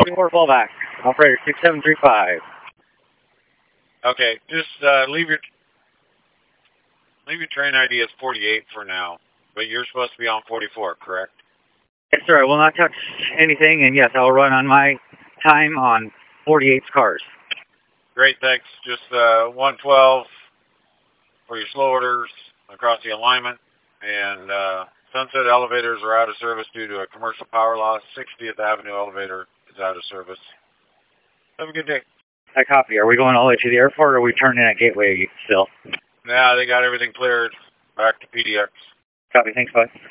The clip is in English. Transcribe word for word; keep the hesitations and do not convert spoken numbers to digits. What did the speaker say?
forty-four fallback. Operator six seven three five. Okay, just uh, leave your leave your train I D as forty-eight for now, but you're supposed to be on forty-four, correct? Yes, sir. I will not touch anything, and yes, I will run on my time on forty-eight's cars. Great, thanks. Just uh, one twelve for your slow orders across the alignment, and uh, Sunset elevators are out of service due to a commercial power loss. sixtieth Avenue elevator is out of service. Have a good day. I copy. Are we going all the way to the airport, or are we turning in at Gateway still? Yeah, they got everything cleared. Back to P D X. Copy. Thanks, bud.